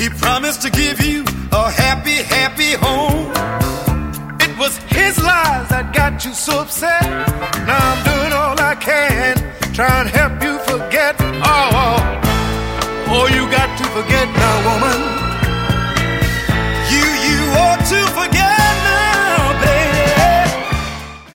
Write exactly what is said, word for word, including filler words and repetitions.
He promised to give you a happy, happy home. It was his lies that got you so upset. Now I'm doing all I can, trying to help you forget. Oh, oh, you got to forget now, woman. You, you ought to forget.